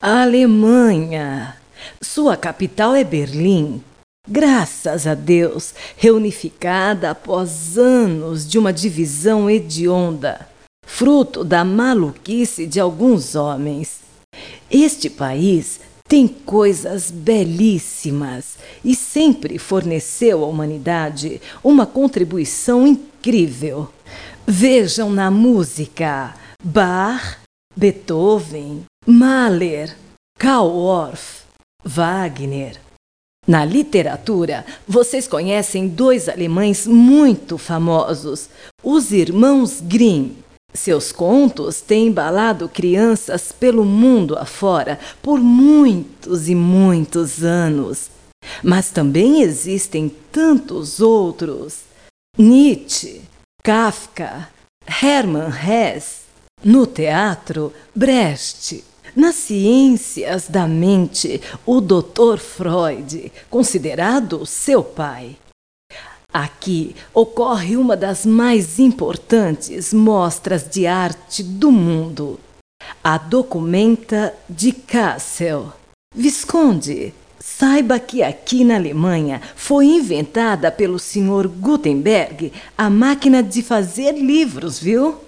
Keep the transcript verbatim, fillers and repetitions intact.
Alemanha. Sua capital é Berlim. Graças a Deus, reunificada após anos de uma divisão hedionda, fruto da maluquice de alguns homens. Este país tem coisas belíssimas e sempre forneceu à humanidade uma contribuição incrível. Vejam na música Bach, Beethoven, Mahler, Karl Orff, Wagner. Na literatura, vocês conhecem dois alemães muito famosos, os irmãos Grimm. Seus contos têm embalado crianças pelo mundo afora por muitos e muitos anos. Mas também existem tantos outros. Nietzsche, Kafka, Hermann Hesse. No teatro, Brecht. Nas ciências da mente, o doutor Freud, considerado seu pai. Aqui ocorre uma das mais importantes mostras de arte do mundo, a Documenta de Kassel. Visconde, saiba que aqui na Alemanha foi inventada pelo senhor Gutenberg a máquina de fazer livros, viu?